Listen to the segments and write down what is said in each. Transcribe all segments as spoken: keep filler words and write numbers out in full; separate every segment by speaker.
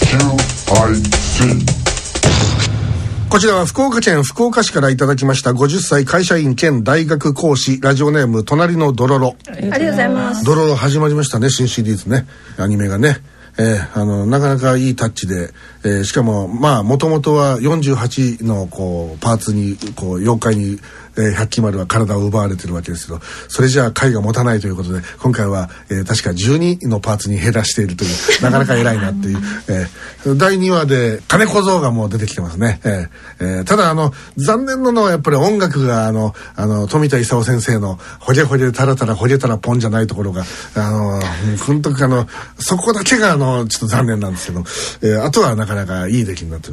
Speaker 1: こちらは福岡県福岡市からいただきましたごじゅっさい会社員兼大学講師、ラジオネーム隣のドロロ。
Speaker 2: ありがとうございます。
Speaker 1: ドロロ始まりましたね、新シリーズね、アニメがね。えー、あのなかなかいいタッチで、えー、しかもまあもともとはよんじゅうはちのこうパーツにこう妖怪に、えー、百鬼丸は体を奪われてるわけですけど、それじゃあ回が持たないということで今回は、えー、確かじゅうにのパーツに減らしているというなかなか偉いなっていう、えー、だいにわで金子像がもう出てきてますね。えーえー、ただあの残念なのはやっぱり音楽があのあの富田勲先生のほげほげタラタラほげたらポンじゃないところがあの本当にあのそこだけがあのちょっと残念なんですけど、えー、あとはなかなかいい出来になっています。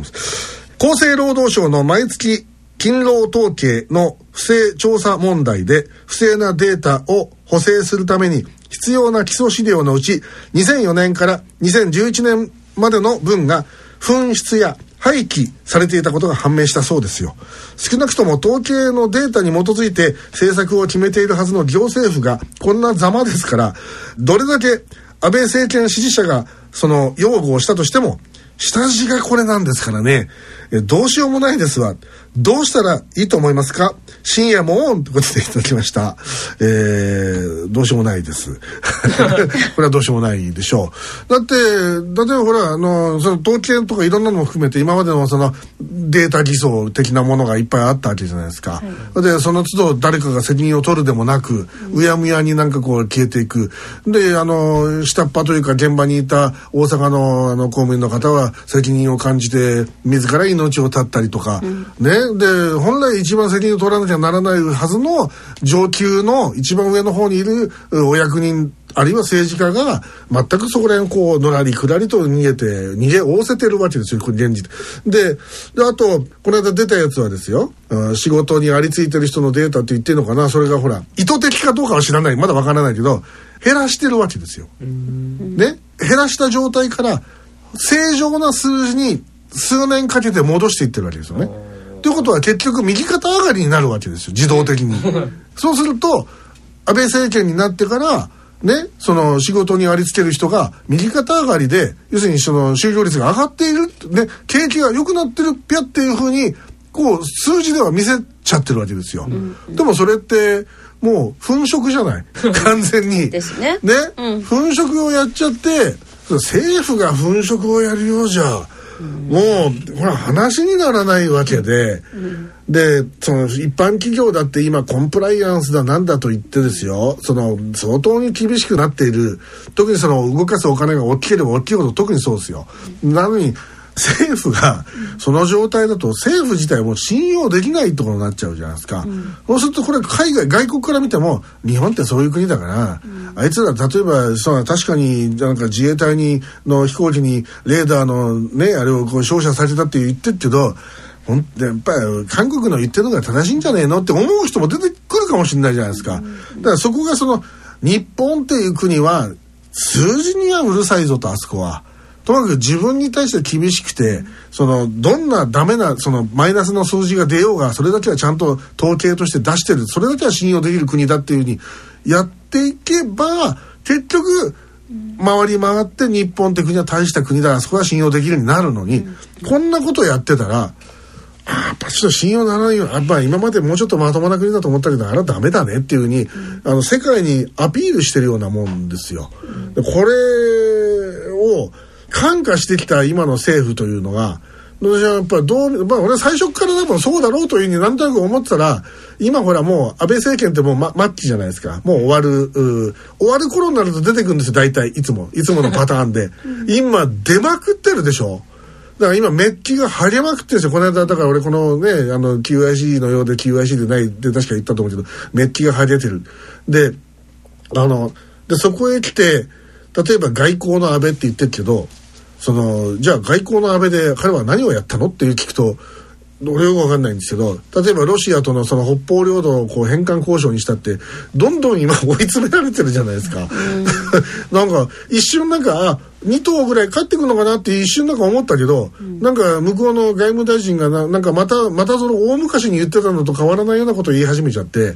Speaker 1: 厚生労働省の毎月勤労統計の不正調査問題で不正なデータを補正するために必要な基礎資料のうちにせんよねんからにせんじゅういちねんまでの分が紛失や廃棄されていたことが判明したそうですよ。少なくとも統計のデータに基づいて政策を決めているはずの行政府がこんなざまですから、どれだけ安倍政権支持者がその擁護をしたとしても下地がこれなんですからね、えどうしようもないですわ。どうしたらいいと思いますか。深夜もオンということでいただきました。えー、どうしようもないですこれはどうしようもないでしょう。だって例えばほらあのその統計とかいろんなのも含めて今までのそのデータ偽装的なものがいっぱいあったわけじゃないですか、はい、でその都度誰かが責任を取るでもなく、うん、うやむやになんかこう消えていく。であの下っ端というか現場にいた大阪のあの公務員の方は責任を感じて自ら命を絶ったりとか、うん、ね。で本来一番責任を取らなきゃならないはずの上級の一番上の方にいるお役人あるいは政治家が全くそこら辺こうのらりくらりと逃げて逃げおおせてるわけですよ、これ現実で。であとこの間出たやつはですよ、仕事にありついてる人のデータって言ってるのかな、それがほら意図的かどうかは知らない、まだわからないけど減らしてるわけですよ。ね、減らした状態から正常な数字に数年かけて戻していってるわけですよね。ということは結局右肩上がりになるわけですよ、自動的にそうすると安倍政権になってからね、その仕事にありつける人が右肩上がりで、要するにその就業率が上がっている、ね、景気が良くなってるぴゃっていうふうにこう数字では見せちゃってるわけですよ、うんうん、でもそれってもう粉飾じゃない完全に
Speaker 2: ですね、
Speaker 1: ね、うん、粉飾をやっちゃって政府が粉飾をやるようじゃもうほら話にならないわけで、うん、でその一般企業だって今コンプライアンスだなんだと言ってですよ、その相当に厳しくなっている、特にその動かすお金が大きければ大きいほど特にそうですよ、うん、なのに政府がその状態だと政府自体も信用できないところになっちゃうじゃないですか、うん、そうするとこれ海外外国から見ても日本ってそういう国だから、うん、あいつら例えばそう確かになんか自衛隊にの飛行機にレーダーのねあれをこう照射されたって言ってるけど、ほんやっぱり韓国の言ってるのが正しいんじゃねえのって思う人も出てくるかもしれないじゃないですか、うん、だからそこがその日本っていう国は数字にはうるさいぞと、あそこはとにかく自分に対して厳しくて、そのどんなダメなそのマイナスの数字が出ようがそれだけはちゃんと統計として出してる、それだけは信用できる国だっていうふうにやっていけば結局回り回って日本って国は大した国だ、そこは信用できるようになるのに、こんなことやってたらあやっぱちょっと信用ならないよ、やっぱ今までもうちょっとまともな国だと思ったけどあれはダメだねっていうふうに、うん、あの世界にアピールしてるようなもんですよ、うん、これを感化してきた今の政府というのが私はやっぱりどう、まあ俺は最初から多分そうだろうというふうになんとなく思ってたら、今ほらもう安倍政権ってもう、ま、末期じゃないですか、もう終わる終わる頃になると出てくるんですよ、大体いつもいつものパターンで今出まくってるでしょ。だから今メッキが張りまくってるんですよ。この間だから俺このねあの キューアイシー のようで キューアイシー でないって確か言ったと思うけどメッキが張り出てる。であのでそこへ来て例えば外交の安倍って言ってるけど、そのじゃあ外交の安倍で彼は何をやったのっていう聞くと俺よく分かんないんですけど、例えばロシアとのその北方領土をこう返還交渉にしたってどんどん今追い詰められてるじゃないですかなんか一瞬なんかあに頭ぐらい帰ってくるのかなって一瞬なんか思ったけど、うん、なんか向こうの外務大臣が な, なんかまたまたその大昔に言ってたのと変わらないようなことを言い始めちゃって、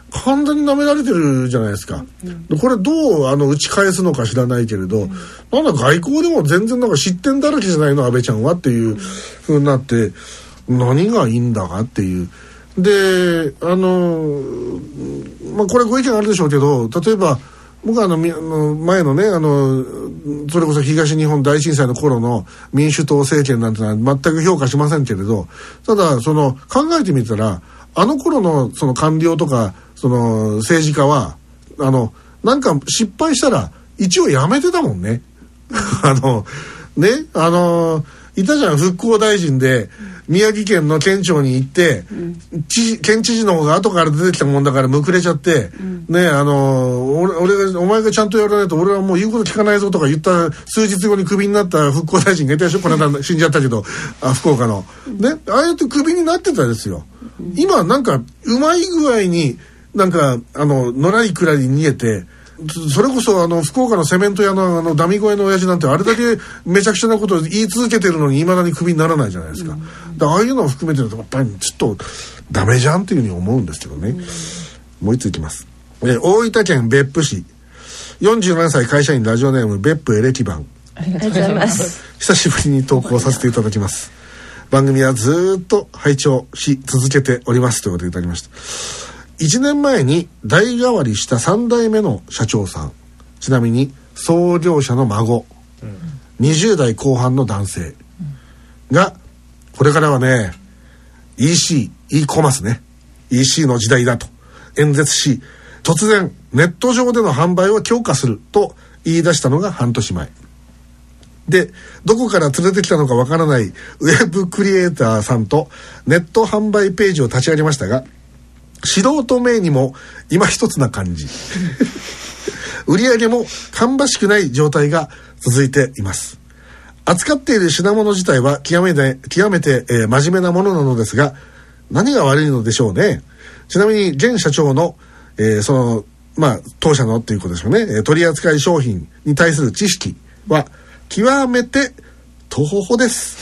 Speaker 1: 完全に舐められてるじゃないですか、うん、これどうあの打ち返すのか知らないけれど、うん、なんだ外交でも全然なんか失点だらけじゃないの安倍ちゃんはっていう風になって、何がいいんだかっていうで、あのまあこれご意見あるでしょうけど、例えば僕はあの前のねあのそれこそ東日本大震災の頃の民主党政権なんてのは全く評価しませんけれど、ただその考えてみたらあの頃のその官僚とかその政治家はあのなんか失敗したら一応やめてたもんねあのねあのいたじゃん、復興大臣で宮城県の県庁に行って、うん、知県知事の方が後から出てきたもんだからむくれちゃって、うん、ねあの俺俺がお前がちゃんとやらないと俺はもう言うこと聞かないぞとか言った数日後にクビになった復興大臣がいたでしょ、この間死んじゃったけどあ福岡の、ね、ああやってクビになってたですよ、うん、今なんかうまい具合になんかあの野良いくらいに逃げて、それこそあの福岡のセメント屋のあのダミ声の親父なんてあれだけめちゃくちゃなことを言い続けてるのに未だにクビにならないじゃないですか、うん、でああいうのを含めてるとやっぱりちょっとダメじゃんっていうふうに思うんですけどね、うん、もう一ついきます。え大分県別府市よんじゅうななさい会社員ラジオネーム別府エレキバン、
Speaker 2: ありがとうございます
Speaker 1: 久しぶりに投稿させていただきます。番組はずっと拝聴し続けておりますということでいただきました。いちねんまえに代替わりしたさんだいめの社長さん、ちなみに創業者の孫、うん、にじゅうだいこう半の男性がこれからはね イーシー、e コマースね イーシー の時代だと演説し、突然ネット上での販売を強化すると言い出したのが半年前で、どこから連れてきたのかわからないウェブクリエイターさんとネット販売ページを立ち上げましたが、素人名にも今一つな感じ売り上げも芳しくない状態が続いています。扱っている品物自体は極めて、極めて、えー、真面目なものなのですが、何が悪いのでしょうね。ちなみに現社長の、えー、そのまあ当社のっていうことですよね、えー、取扱い商品に対する知識は極めてとほほです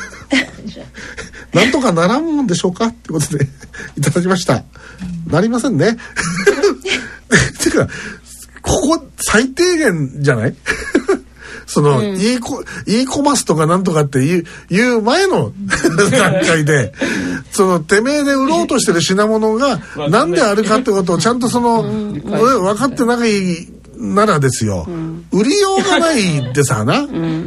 Speaker 1: なんとかならんもんでしょうかってことでいただきました。なりませんねてかここ最低限じゃないその、うん、e コe コマースとかなんとかっていう、いう前の段階でそのてめえで売ろうとしてる品物が何であるかってことをちゃんとその、うん、分かってないならですよ、うん、売りようがないでさな、うん、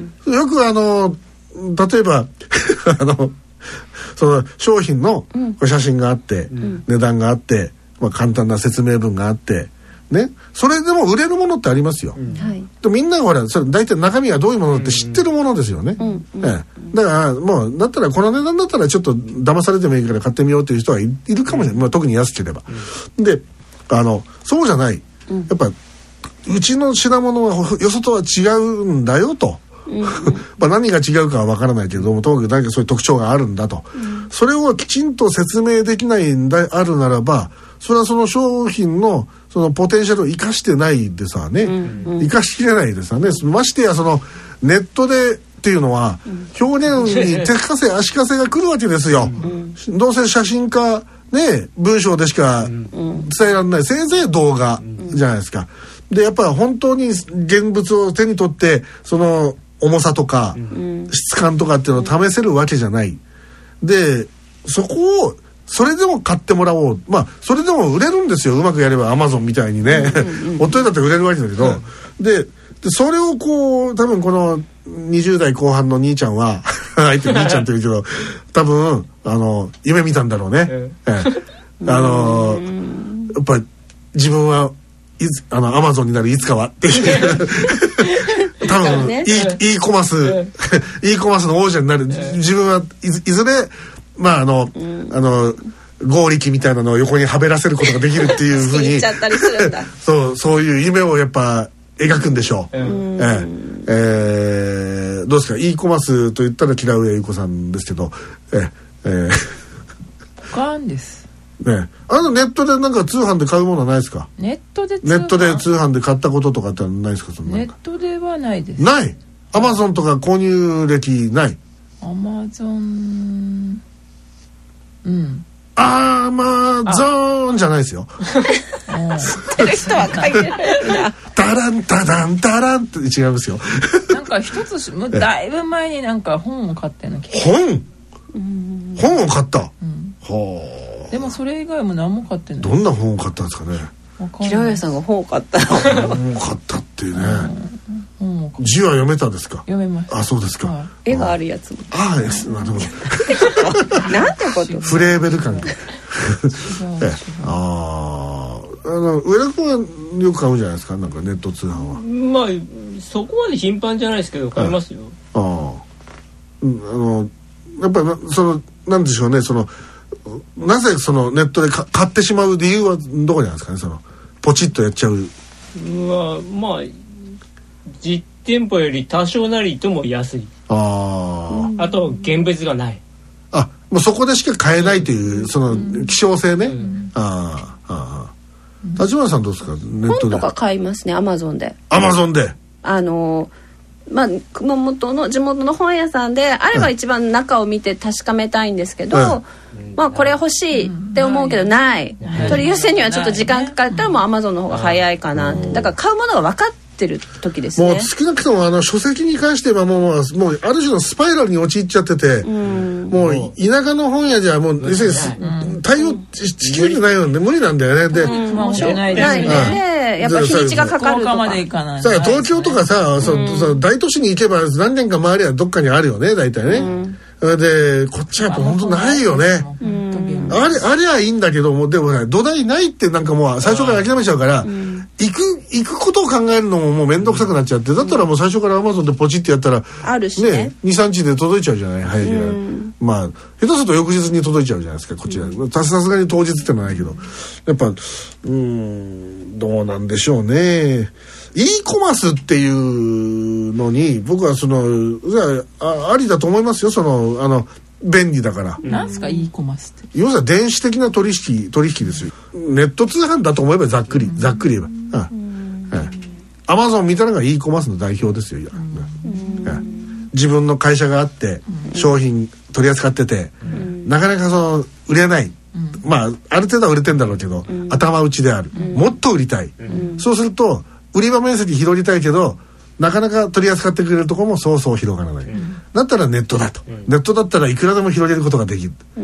Speaker 1: よくあの例えばあのその商品の写真があって、うん、値段があって、まあ、簡単な説明文があってね、それでも売れるものってありますよ、うん、でみんながほらそれ大体中身がどういうものって知ってるものですよね、うんうんええ、だからもうだったらこの値段だったらちょっと騙されてもいいから買ってみようっていう人が い, いるかもしれない、まあ、特に安ければ、うん、であのそうじゃない、うん、やっぱうちの品物はよそとは違うんだよとうんまあ何が違うかは分からないけれども、とにかく何かそういう特徴があるんだと、うん、それをきちんと説明できないんであるならば、それはその商品のそのポテンシャルを生かしてないでさね、うんうん、生かしきれないでさね、ましてやそのネットでっていうのは表現に手かせ足かせが来るわけですよ、うん、どうせ写真かね文章でしか伝えられない、せいぜい動画じゃないですか。でやっぱり本当に現物を手に取ってその重さとか、うん、質感とかっていうのを試せるわけじゃない。でそこをそれでも買ってもらおう、まあそれでも売れるんですよ、うまくやればアマゾンみたいにね夫だって売れるわけだけど、うん、で, でそれをこう多分このにじゅうだいこう半の兄ちゃんは相手兄ちゃんって言うけど多分あの夢見たんだろうね、ええ、あのやっぱり自分はいつあのアマゾンになるいつかはっていう多分、ね、e, e コマース e コマースの王者になる自分はいず、いずれまああの、うん、あの合力みたいなのを横にはべらせることができるっていうふうにそうそういう夢をやっぱ描くんでしょう、うんえええー、どうですか e コマースと言ったら木田上優子さんですけどええ
Speaker 2: ー、かんです
Speaker 1: ね、あのネットでなんか通販で買うものはないですか？
Speaker 2: ネットで
Speaker 1: 通販ネットで通販で買ったこととかってないですか？その
Speaker 2: ネットではないです。
Speaker 1: ない。アマゾンとか購入歴ない。
Speaker 2: アマゾンうん
Speaker 1: アマゾンじゃないですよ
Speaker 3: ってる人は書いてないな。
Speaker 1: ダランダダンダランって違いますよ。
Speaker 2: なんか一つもうだいぶ前になんか本を買ったような気が。
Speaker 1: 本本を買った、
Speaker 2: うん、
Speaker 1: はあ。
Speaker 2: でもそれ以外も何も買ってない。
Speaker 1: どんな本を買ったんですかね。
Speaker 3: 平谷さんが本を買った
Speaker 1: 本を買ったっていうね、うん、字は読めたんですか。
Speaker 2: 読めます。
Speaker 1: あ、そうですか、
Speaker 2: はい、
Speaker 3: 絵があるやつも。
Speaker 1: ああ、なるほど。
Speaker 3: なんてこと。
Speaker 1: フレーベル感がああ、あの上田君はよく買うんじゃないですか、なんかネット通販は。
Speaker 4: まあそこまで頻繁じゃないですけど買いますよ。
Speaker 1: ああ、うん、あのやっぱりそのなんでしょうね、そのなぜそのネットで買ってしまう理由はどこにあるんですかね、そのポチッとやっちゃう。
Speaker 4: うわ、まあ実店舗より多少なりとも安い。
Speaker 1: あ
Speaker 4: あと現物がない。
Speaker 1: あ、もうそこでしか買えないというその希少性ね、うん、ああ、立花さんどうですか、ネットで。
Speaker 3: 本とか買いますね、アマゾンで。
Speaker 1: アマゾンで
Speaker 3: あのまあ、熊本の地元の本屋さんであれば一番中を見て確かめたいんですけど、うん、まあこれ欲しいって思うけどない、うん、取り寄せにはちょっと時間かかったらもうアマゾンの方が早いかなって。だから買うものが分かってる時ですね。
Speaker 1: もう少なくともあの書籍に関してはもう、もうある種のスパイラルに陥っちゃってて、うん、もう田舎の本屋じゃもう要するに対応しきれてないので無理なんだよね。で、
Speaker 2: うん、まあしょうがないですね。
Speaker 3: ね、やっぱ日にちがかかるとか。
Speaker 2: まで行かない。
Speaker 1: さあ東京とかさ、そうん、そ大都市に行けば何年か周りはどっかにあるよね、大体ね。うん、でこっちはやっぱ本当ないよね。うん、あれあれはいいんだけども、でもね、土台ないってなんかもう最初から諦めちゃうから、うん、行く行くことを考えるのももう面倒くさくなっちゃって、だったらもう最初からアマゾンでポチってやったら
Speaker 3: あるしね、
Speaker 1: ね、にさんにちで届いちゃうじゃない、早いから、うん、まあ下手すると翌日に届いちゃうじゃないですか、こっちは、うん、さすがに当日ってのはないけど、やっぱうーんどうなんでしょうね。e コマースっていうのに僕はそのあ, ありだと思いますよ。そのあの便利だから。
Speaker 2: なんすか e コマースって。
Speaker 1: 要するに電子的な取引取引ですよ。ネット通販だと思えばざっくり、うん、ざっくり言えば、アマゾンみたいなのが e コマースの代表ですよ、うんうん、自分の会社があって商品取り扱ってて、うん、なかなかその売れない、うん、まあある程度は売れてんだろうけど、うん、頭打ちである、うん、もっと売りたい、うん、そうすると売り場面積広げたいけどなかなか取り扱ってくれるところもそうそう広がらない、うん、だったらネットだと、うん、ネットだったらいくらでも広げることができる、うん、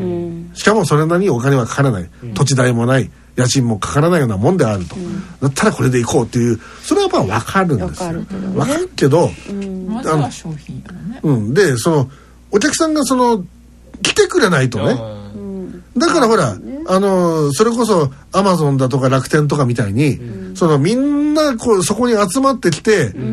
Speaker 1: しかもそれなりにお金はかからない、うん、土地代もない、家賃もかからないようなもんであると、うん、だったらこれでいこうっていう、それはやっぱ分かるんですよ。分かるけど、
Speaker 2: うん、まずは商品やね、
Speaker 1: うん、でそのお客さんがその来てくれないとね、だからほら、あのそれこそアマゾンだとか楽天とかみたいに、うん、そのみんなこうそこに集まってきて、うん、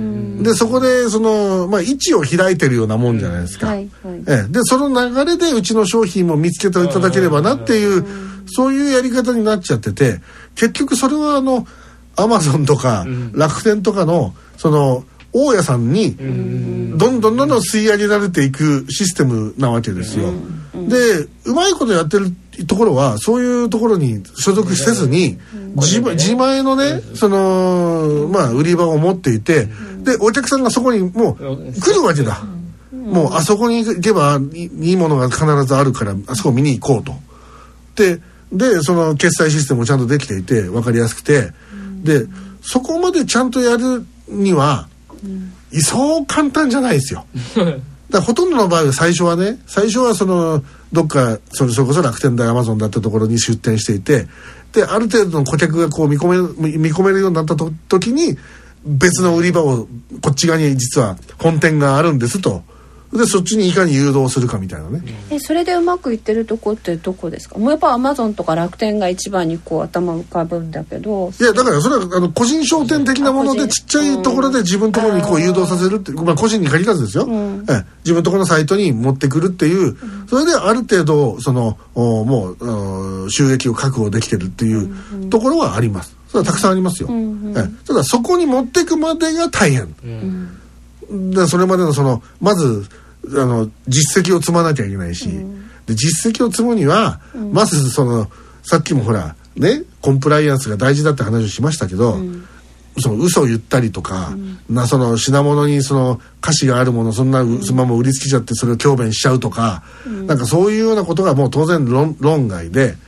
Speaker 1: でそこでその、まあ、位置を開いてるようなもんじゃないですか、うんはいはい、えでその流れでうちの商品も見つけていただければなっていう、うん、そういうやり方になっちゃってて、結局それはあのアマゾンとか楽天とかのその大家さんにどんどんどんどん吸い上げられていくシステムなわけですよ。でうまいことやってるところはそういうところに所属せずに 自, 自前のねそのまあ売り場を持っていて、でお客さんがそこにもう来るわけだ。もうあそこに行けばいいものが必ずあるからあそこ見に行こうと。ででその決済システムもちゃんとできていて分かりやすくて、でそこまでちゃんとやるにはそう簡単じゃないですよ。だからほとんどの場合は最初はね最初はそのどっかそれそれこそ楽天だアマゾンだってところに出店していて、である程度の顧客がこう見込め見込めるようになったと時に別の売り場をこっち側に実は本店があるんですと、でそっちにいかに誘導するかみたいなね。
Speaker 3: えそれでうまくいってるとこってどこですか？もうやっぱアマゾンとか楽天が一番にこう頭浮かぶんだけど。
Speaker 1: いやだからそれはあの個人商店的なものでちっちゃいところで自分のところにこう誘導させるって、まあ、個人に限らずですよ、うん、え自分のところのサイトに持ってくるっていう、うん、それである程度そのもう収益を確保できてるっていうところはあります。それはたくさんありますよ、うんうん、えただそこに持っていくまでが大変、うん、でそれまでのそのまずあの実績を積まなきゃいけないし、うん、で実績を積むには、うん、まずそのさっきもほらねコンプライアンスが大事だって話をしましたけど、うん、その嘘を言ったりとか、うん、なその品物にその瑕疵があるものそんなそのまま売りつけちゃってそれを強弁しちゃうとか、うん、なんかそういうようなことがもう当然論、論外で、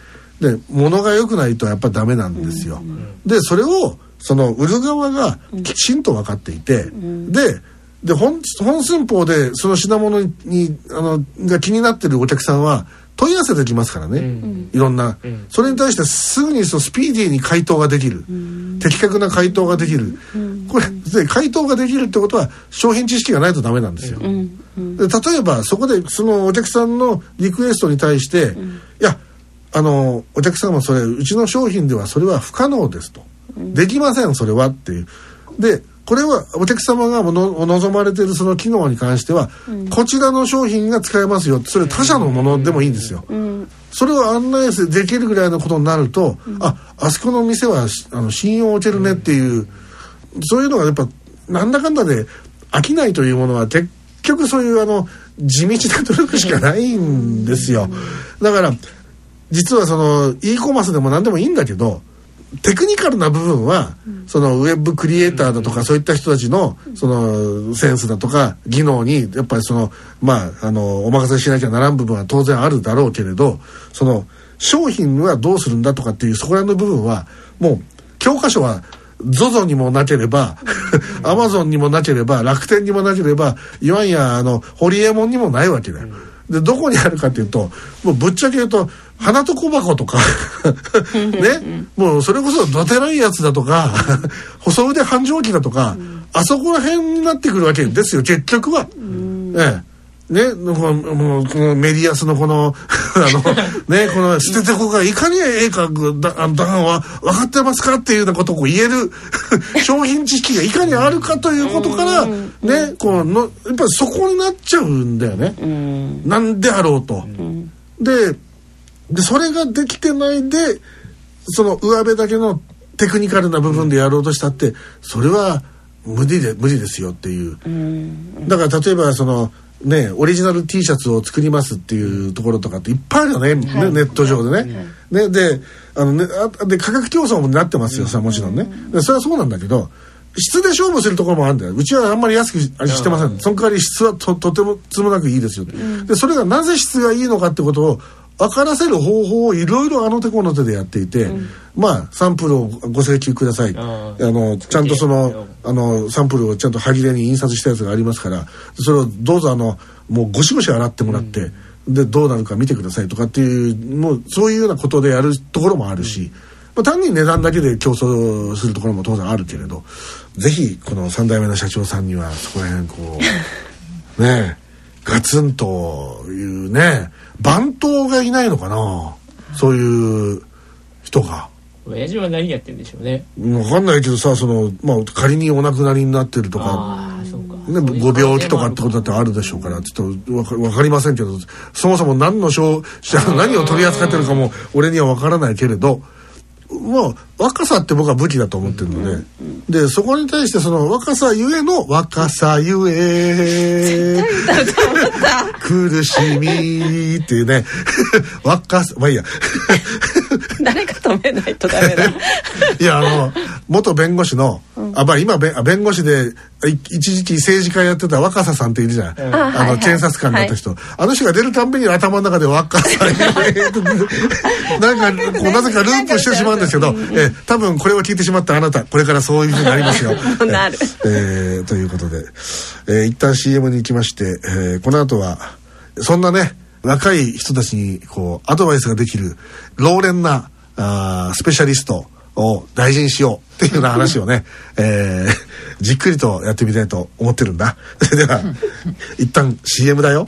Speaker 1: で物が良くないとやっぱりダメなんですよ、うん、でそれをその売る側がきちんと分かっていて、うん、でで 本, 本寸法でその品物にあのが気になってるお客さんは問い合わせできますからね、うん、いろんな、うん、それに対してすぐにそのスピーディーに回答ができる、うん、的確な回答ができる、うん、これで回答ができるってことは商品知識がないとダメなんですよ、うんうん、で例えばそこでそのお客さんのリクエストに対して、うん、いやあのお客様それうちの商品ではそれは不可能ですと、うん、できませんそれはっていうでこれはお客様がの望まれているその機能に関しては、うん、こちらの商品が使えますよそれ他社のものでもいいんですよ、うん、それを案内できるぐらいのことになると、うん、ああそこの店はあの信用を置けるねっていう、うん、そういうのがやっぱなんだかんだで飽きないというものは結局そういうあの地道な努力しかないんですよ、だから実はその e コマースでも何でもいいんだけどテクニカルな部分は、うん、そのウェブクリエイターだとか、うん、そういった人たちのそのセンスだとか技能にやっぱりそのまああのお任せしなきゃならん部分は当然あるだろうけれどその商品はどうするんだとかっていうそこら辺の部分はもう教科書は ゾゾ にもなければアマゾンにもなければ楽天にもなければいわんやあのホリエモンにもないわけだよ、でどこにあるかっていうともうぶっちゃけ言うと花と小箱とかねもうそれこそどてらいやつだとか細腕繁盛機だとか、うん、あそこら辺になってくるわけですよ結局は、うんええね、このもうこのメディアスのこのあのねこの捨ててこがいかにええかだあの段は分かってますかっていうようなことを言える商品知識がいかにあるかということからねこうのやっぱりそこになっちゃうんだよね、うん、なんであろうと、うん、ででそれができてないでその上辺だけのテクニカルな部分でやろうとしたってそれは無理で無理ですよっていう、うん、だから例えばそのねオリジナル T シャツを作りますっていうところとかっていっぱいあるよね、はい、ねネット上でね、はい、ねであのねあで価格競争もなってますよさもちろんね、でそれはそうなんだけど質で勝負するところもあるんだよ。うちはあんまり安くしてません。その代わり質は と, とてもつもなくいいですよ、うん、でそれがなぜ質がいいのかってことを分からせる方法をいろいろあの手この手でやっていて、うん、まあサンプルをご請求ください、ああのちゃんとそのあのサンプルをちゃんと歯切れに印刷したやつがありますからそれをどうぞあのもうゴシゴシ洗ってもらって、うん、でどうなるか見てくださいとかっていうもうそういうようなことでやるところもあるし、うんまあ、単に値段だけで競争するところも当然あるけれどぜひこのさん代目の社長さんにはそこら辺こうねガツンというね番頭がいないのかなそういう人が
Speaker 4: 親父は何やってるんでしょうね
Speaker 1: 分かんないけどさその、まあ、仮にお亡くなりになってるとか
Speaker 4: あそうか、
Speaker 1: ね、ご病気とかってことだってあるでしょうからちょっと分か、分かりませんけどそもそも何の商何を取り扱ってるかも俺には分からないけれどまあ若さって僕は武器だと思ってるので、うんうん、でそこに対してその若さゆえの若さゆえ苦しみっていうね若さまあいいや
Speaker 3: 誰か止めないとダメだい
Speaker 1: やあの元弁護士の、うん、あまあ今弁弁護士で一時期政治家やってた若狭さんっているじゃん、うん、あの、はいはい、検察官だった人、はい、あの人が出るたんびに頭の中で若さゆえなんかこうなぜかループしてしまうんですけど、え多分これを聞いてしまったあなたこれからそういう風になりますよ
Speaker 3: なる、
Speaker 1: えー、ということで、えー、一旦 シーエム に行きまして、えー、この後はそんなね若い人たちにこうアドバイスができる老練なあスペシャリストを大事にしようっていうような話をね、えー、じっくりとやってみたいと思ってるんだ。それでは一旦 シーエム だよ。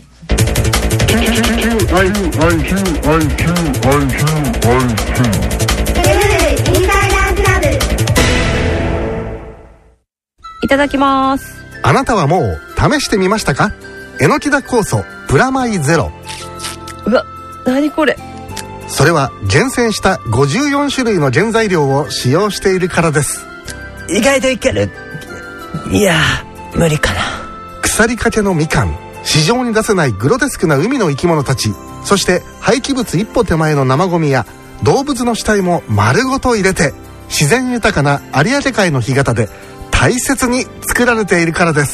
Speaker 3: いただきます。
Speaker 1: あなたはもう試してみましたか？えのきだ酵素プラマイゼロ。
Speaker 3: うわ、何これ？
Speaker 1: それは厳選したごじゅうよん種類の原材料を使用しているからです。
Speaker 5: 意外といける。いや無理かな。
Speaker 1: 腐りかけのみかん、市場に出せないグロテスクな海の生き物たち、そして廃棄物一歩手前の生ゴミや動物の死体も丸ごと入れて自然豊かな有明海の干潟で大切に作られているからです。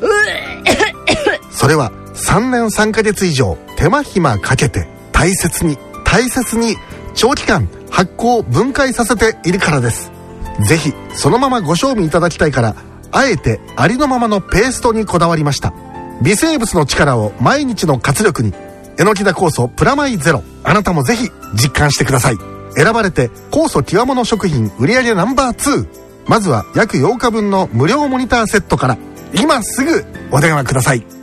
Speaker 1: それはさんねんさんかげつ以上手間暇かけて大切に大切に長期間発酵分解させているからです。ぜひそのままご賞味いただきたいから、あえてありのままのペーストにこだわりました。微生物の力を毎日の活力に。えのきだ酵素プラマイゼロ、あなたもぜひ実感してください。選ばれて酵素極物食品売上ナンバーツー。まずは約ようかぶんの無料モニターセットから今すぐお電話ください。